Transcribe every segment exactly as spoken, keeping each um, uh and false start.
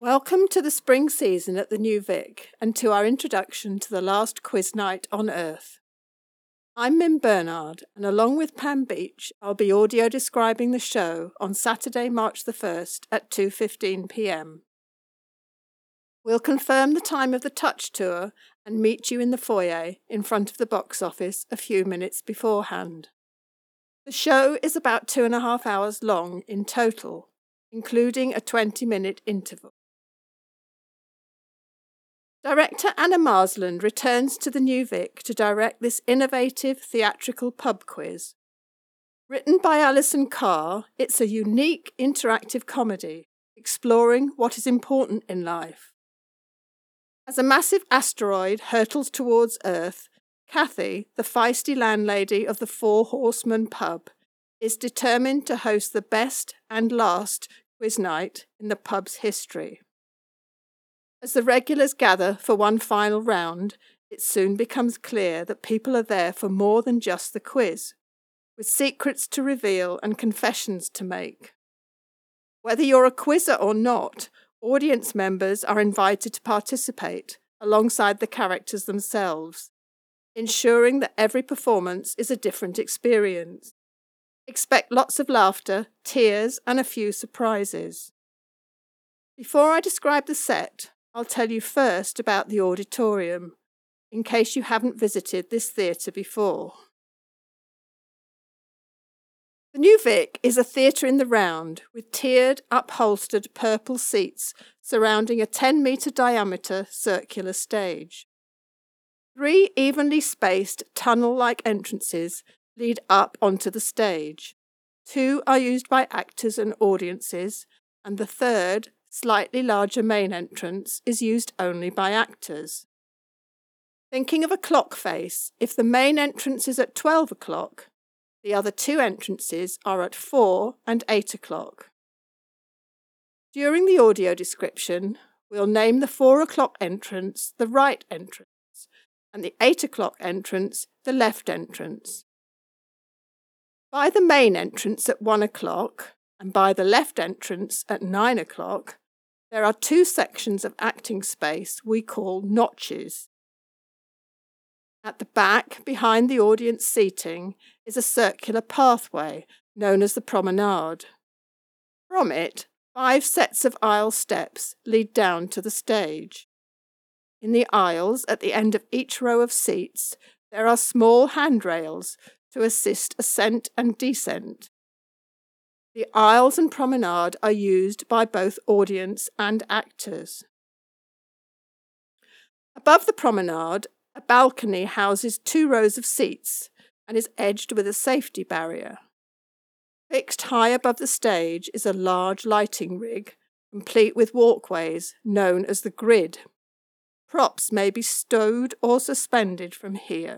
Welcome to the spring season at the New Vic and to our introduction to the last quiz night on Earth. I'm Mim Bernard, and along with Pam Beach, I'll be audio describing the show on Saturday, March the first at two fifteen p m. We'll confirm the time of the Touch Tour and meet you in the foyer in front of the box office a few minutes beforehand. The show is about two and a half hours long in total, including a twenty-minute interval. Director Anna Marsland returns to the New Vic to direct this innovative theatrical pub quiz. Written by Alison Carr, it's a unique interactive comedy exploring what is important in life. As a massive asteroid hurtles towards Earth, Kathy, the feisty landlady of the Four Horsemen pub, is determined to host the best and last quiz night in the pub's history. As the regulars gather for one final round, it soon becomes clear that people are there for more than just the quiz, with secrets to reveal and confessions to make. Whether you're a quizzer or not, audience members are invited to participate alongside the characters themselves, ensuring that every performance is a different experience. Expect lots of laughter, tears, and a few surprises. Before I describe the set, I'll tell you first about the auditorium, in case you haven't visited this theatre before. The New Vic is a theatre in the round with tiered, upholstered purple seats surrounding a ten metre diameter circular stage. Three evenly spaced tunnel-like entrances lead up onto the stage. Two are used by actors and audiences, and the third, slightly larger main entrance, is used only by actors. Thinking of a clock face, if the main entrance is at twelve o'clock, the other two entrances are at four and eight o'clock. During the audio description, we'll name the four o'clock entrance the right entrance and the eight o'clock entrance the left entrance. By the main entrance at one o'clock and by the left entrance at nine o'clock, there are two sections of acting space we call notches. At the back, behind the audience seating, is a circular pathway known as the promenade. From it, five sets of aisle steps lead down to the stage. In the aisles, at the end of each row of seats, there are small handrails to assist ascent and descent. The aisles and promenade are used by both audience and actors. Above the promenade, a balcony houses two rows of seats and is edged with a safety barrier. Fixed high above the stage is a large lighting rig, complete with walkways, known as the grid. Props may be stowed or suspended from here.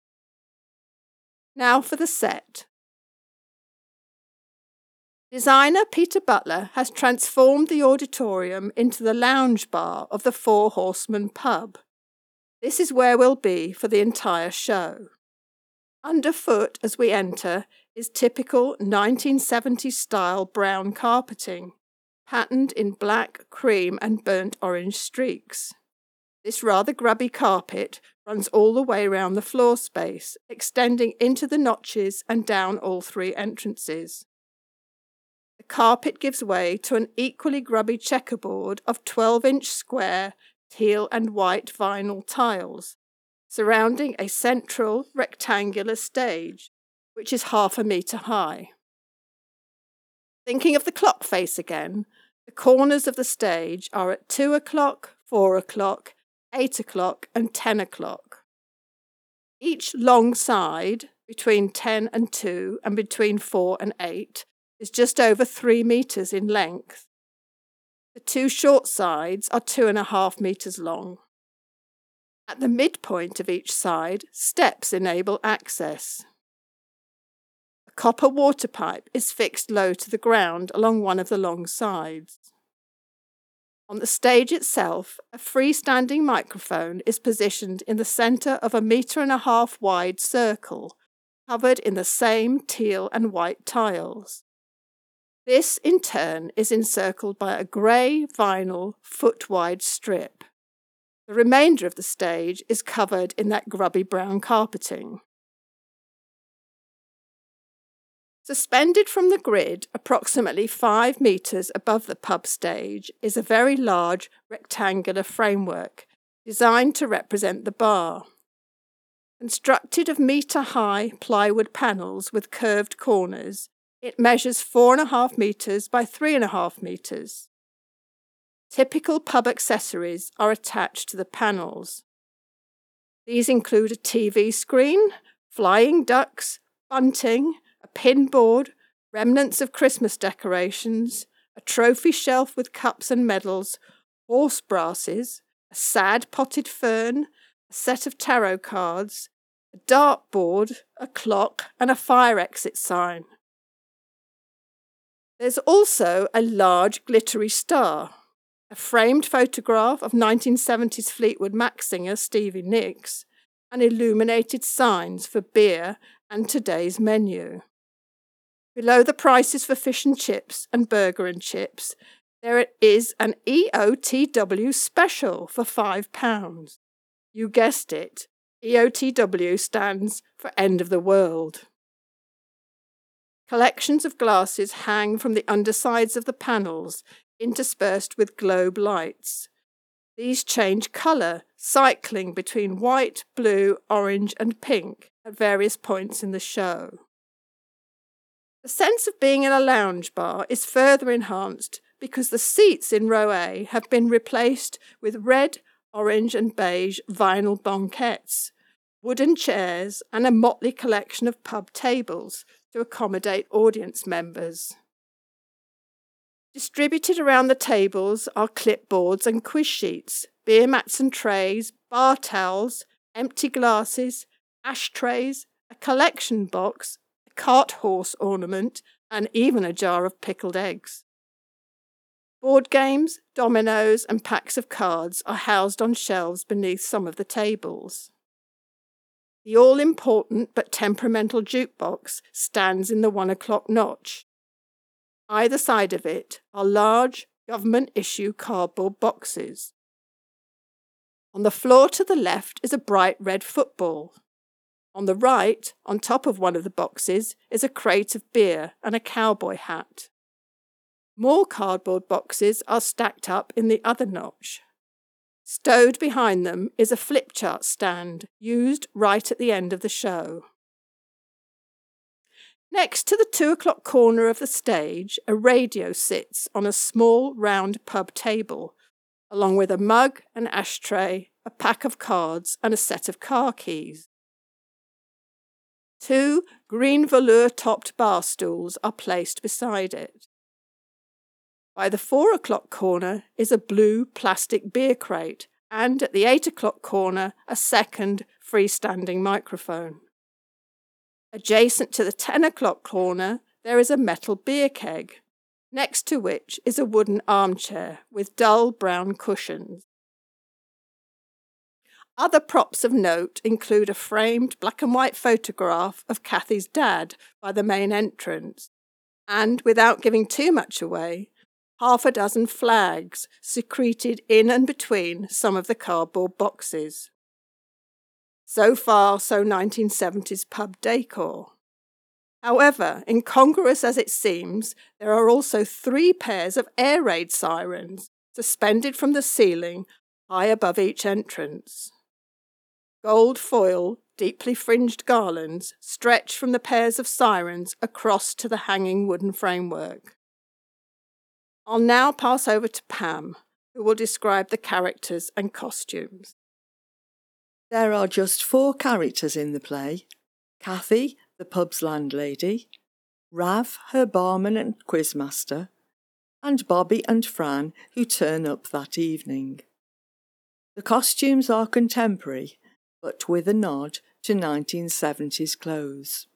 Now for the set. Designer Peter Butler has transformed the auditorium into the lounge bar of the Four Horsemen pub. This is where we'll be for the entire show. Underfoot as we enter is typical nineteen seventies style brown carpeting, patterned in black, cream and burnt orange streaks. This rather grubby carpet runs all the way round the floor space, extending into the notches and down all three entrances. The carpet gives way to an equally grubby checkerboard of twelve-inch square, teal and white vinyl tiles, surrounding a central rectangular stage, which is half a metre high. Thinking of the clock face again, the corners of the stage are at two o'clock, four o'clock, eight o'clock and ten o'clock. Each long side, between ten and two and between four and eight, is just over three metres in length. The two short sides are two and a half metres long. At the midpoint of each side, steps enable access. A copper water pipe is fixed low to the ground along one of the long sides. On the stage itself, a freestanding microphone is positioned in the centre of a metre and a half wide circle, covered in the same teal and white tiles. This, in turn, is encircled by a grey vinyl foot-wide strip. The remainder of the stage is covered in that grubby brown carpeting. Suspended from the grid, approximately five metres above the pub stage, is a very large rectangular framework designed to represent the bar. Constructed of metre-high plywood panels with curved corners, it measures four and a half metres by three and a half metres. Typical pub accessories are attached to the panels. These include a T V screen, flying ducks, bunting, a pin board, remnants of Christmas decorations, a trophy shelf with cups and medals, horse brasses, a sad potted fern, a set of tarot cards, a dartboard, a clock, and a fire exit sign. There's also a large glittery star, a framed photograph of nineteen seventies Fleetwood Mac singer Stevie Nicks, and illuminated signs for beer and today's menu. Below the prices for fish and chips and burger and chips, there is an E O T W special for five pounds. You guessed it, E O T W stands for End of the World. Collections of glasses hang from the undersides of the panels, interspersed with globe lights. These change colour, cycling between white, blue, orange and pink at various points in the show. The sense of being in a lounge bar is further enhanced because the seats in row A have been replaced with red, orange and beige vinyl banquettes, wooden chairs and a motley collection of pub tables to accommodate audience members. Distributed around the tables are clipboards and quiz sheets, beer mats and trays, bar towels, empty glasses, ashtrays, a collection box, a cart horse ornament, and even a jar of pickled eggs. Board games, dominoes, and packs of cards are housed on shelves beneath some of the tables. The all-important but temperamental jukebox stands in the one o'clock notch. Either side of it are large government-issue cardboard boxes. On the floor to the left is a bright red football. On the right, on top of one of the boxes, is a crate of beer and a cowboy hat. More cardboard boxes are stacked up in the other notch. Stowed behind them is a flip chart stand, used right at the end of the show. Next to the two o'clock corner of the stage, a radio sits on a small round pub table, along with a mug, an ashtray, a pack of cards and a set of car keys. Two green velour-topped bar stools are placed beside it. By the four o'clock corner is a blue plastic beer crate, and at the eight o'clock corner, a second freestanding microphone. Adjacent to the ten o'clock corner, there is a metal beer keg, next to which is a wooden armchair with dull brown cushions. Other props of note include a framed black and white photograph of Kathy's dad by the main entrance, and, without giving too much away, half a dozen flags secreted in and between some of the cardboard boxes. So far, so nineteen seventies pub decor. However, incongruous as it seems, there are also three pairs of air raid sirens suspended from the ceiling high above each entrance. Gold foil, deeply fringed garlands stretch from the pairs of sirens across to the hanging wooden framework. I'll now pass over to Pam, who will describe the characters and costumes. There are just four characters in the play: Kathy, the pub's landlady, Rav, her barman and quizmaster, and Bobby and Fran, who turn up that evening. The costumes are contemporary, but with a nod to nineteen seventies clothes.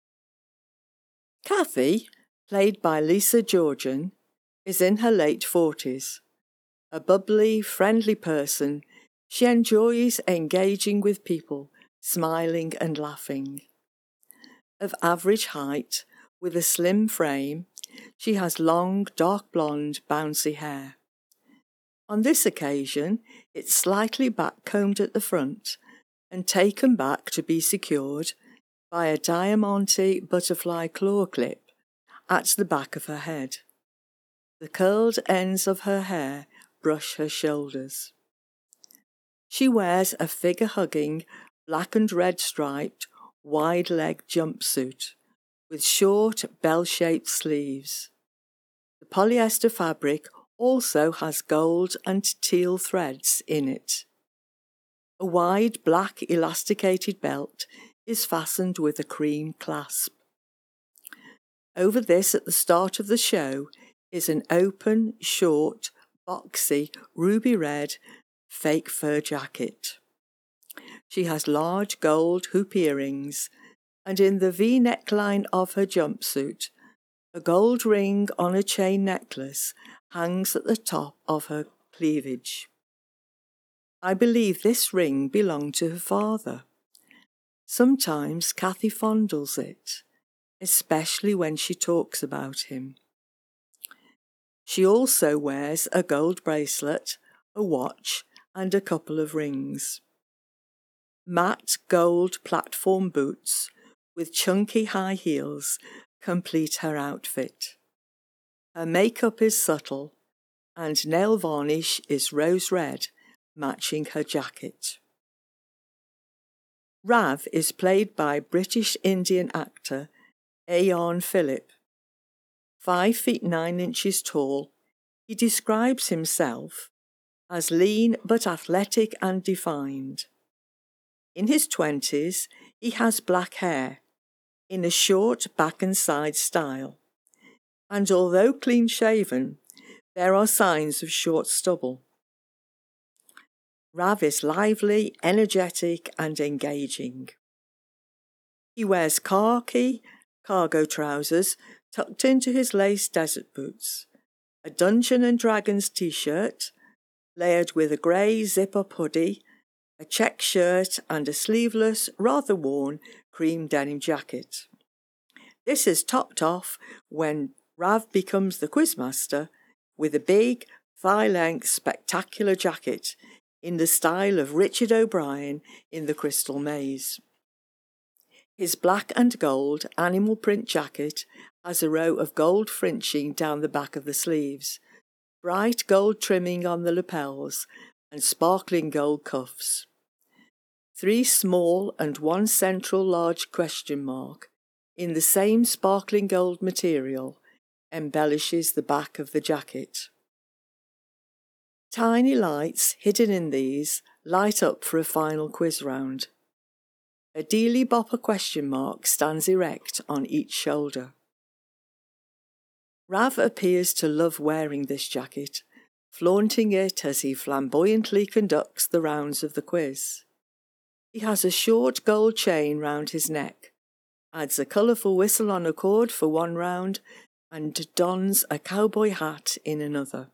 Kathy, played by Lisa Georgian, is in her late forties. A bubbly, friendly person, she enjoys engaging with people, smiling and laughing. Of average height, with a slim frame, She has long, dark blonde, bouncy hair. On this occasion, it's slightly back-combed at the front and taken back to be secured by a diamante butterfly claw clip at the back of her head. The curled ends of her hair brush her shoulders. She wears a figure-hugging, black and red striped, wide-leg jumpsuit with short, bell-shaped sleeves. The polyester fabric also has gold and teal threads in it. A wide black elasticated belt is fastened with a cream clasp. Over this, at the start of the show, is an open, short, boxy, ruby red, fake fur jacket. She has large gold hoop earrings, and in the V neckline of her jumpsuit, a gold ring on a chain necklace hangs at the top of her cleavage. I believe this ring belonged to her father. Sometimes Cathy fondles it, especially when she talks about him. She also wears a gold bracelet, a watch, and a couple of rings. Matte gold platform boots with chunky high heels complete her outfit. Her makeup is subtle, and nail varnish is rose red, matching her jacket. Rav is played by British Indian actor Ayan Philip. Five feet nine inches tall, he describes himself as lean but athletic and defined. In his twenties, he has black hair, in a short back and side style, and although clean-shaven, there are signs of short stubble. Rav is lively, energetic and engaging. He wears khaki cargo trousers tucked into his lace desert boots, a Dungeons and Dragons t-shirt layered with a grey zip-up hoodie, a check shirt and a sleeveless, rather worn cream denim jacket. This is topped off when Rav becomes the quizmaster with a big, thigh-length, spectacular jacket in the style of Richard O'Brien in The Crystal Maze. His black and gold animal print jacket has a row of gold fringing down the back of the sleeves, bright gold trimming on the lapels, and sparkling gold cuffs. Three small and one central large question mark in the same sparkling gold material embellishes the back of the jacket. Tiny lights hidden in these light up for a final quiz round. A Dealey Bopper question mark stands erect on each shoulder. Rav appears to love wearing this jacket, flaunting it as he flamboyantly conducts the rounds of the quiz. He has a short gold chain round his neck, adds a colourful whistle on a cord for one round, and dons a cowboy hat in another.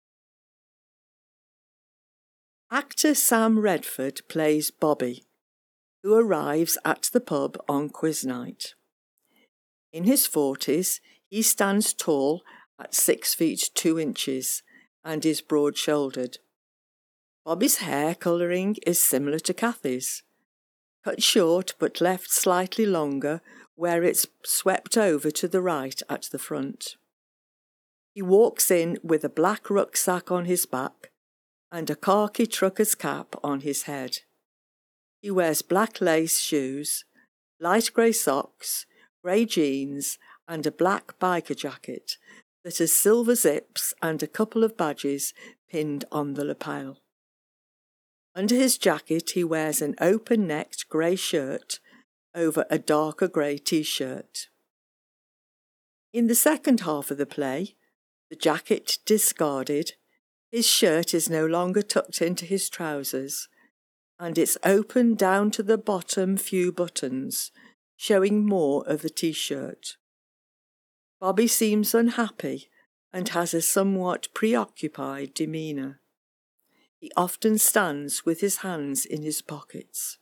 Actor Sam Redford plays Bobby, who arrives at the pub on quiz night. In his forties, he stands tall at six feet two inches and is broad-shouldered. Bobby's hair colouring is similar to Cathy's, cut short but left slightly longer where it's swept over to the right at the front. He walks in with a black rucksack on his back and a khaki trucker's cap on his head. He wears black lace shoes, light grey socks, grey jeans and a black biker jacket that has silver zips and a couple of badges pinned on the lapel. Under his jacket he wears an open-necked grey shirt over a darker grey t-shirt. In the second half of the play, the jacket discarded, his shirt is no longer tucked into his trousers, and it's open down to the bottom few buttons, showing more of the t-shirt. Bobby seems unhappy and has a somewhat preoccupied demeanour. He often stands with his hands in his pockets.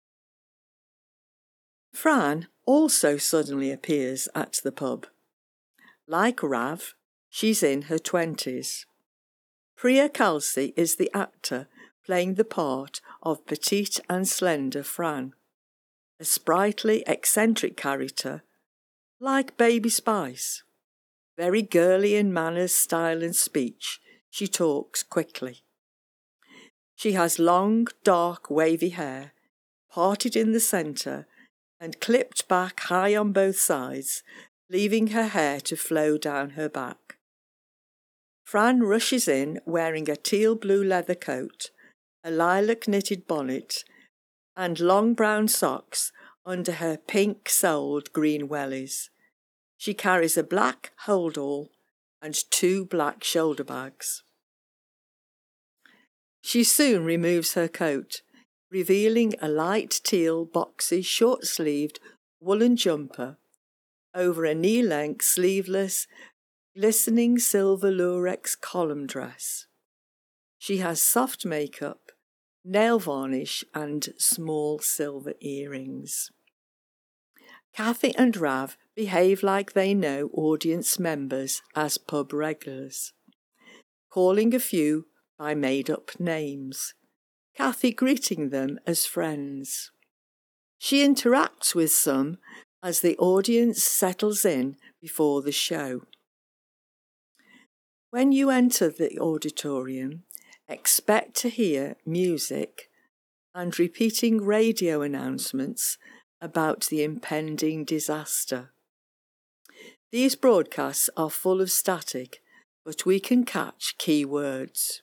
Fran also suddenly appears at the pub. Like Rav, she's in her twenties. Priya Kalsi is the actor playing the part of petite and slender Fran, a sprightly, eccentric character, like Baby Spice. Very girly in manners, style and speech, she talks quickly. She has long, dark, wavy hair, parted in the centre and clipped back high on both sides, leaving her hair to flow down her back. Fran rushes in wearing a teal-blue leather coat, a lilac knitted bonnet, and long brown socks under her pink-soled green wellies. She carries a black hold-all and two black shoulder bags. She soon removes her coat, revealing a light teal, boxy, short-sleeved woolen jumper over a knee-length, sleeveless, glistening silver lurex column dress. She has soft makeup, nail varnish and small silver earrings. Kathy and Rav behave like they know audience members as pub regulars, calling a few by made-up names, Kathy greeting them as friends. She interacts with some as the audience settles in before the show. When you enter the auditorium, expect to hear music and repeating radio announcements about the impending disaster. These broadcasts are full of static, but we can catch key words.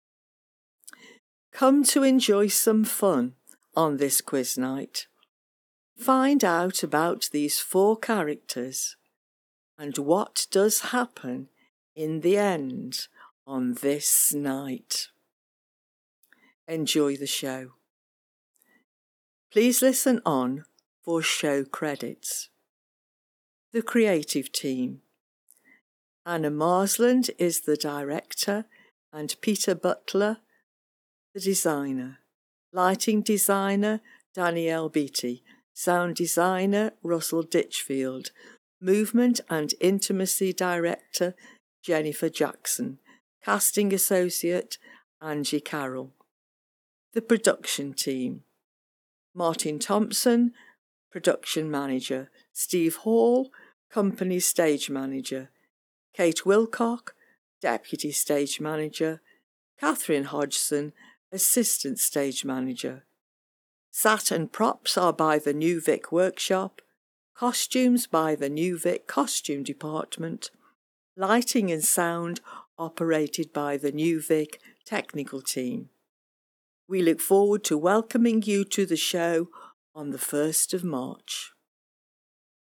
Come to enjoy some fun on this quiz night. Find out about these four characters and what does happen in the end on this night. Enjoy the show. Please listen on for show credits. The creative team. Anna Marsland is the director and Peter Butler the designer. Lighting designer Danielle Beatty. Sound designer Russell Ditchfield. Movement and intimacy director Jennifer Jackson. Casting associate Angie Carroll. The production team. Martin Thompson, production manager. Steve Hall, company stage manager. Kate Wilcock, deputy stage manager. Catherine Hodgson, assistant stage manager. Sat and props are by the New Vic Workshop. Costumes by the New Vic Costume Department. Lighting and sound operated by the New Vic Technical Team. We look forward to welcoming you to the show on the first of March.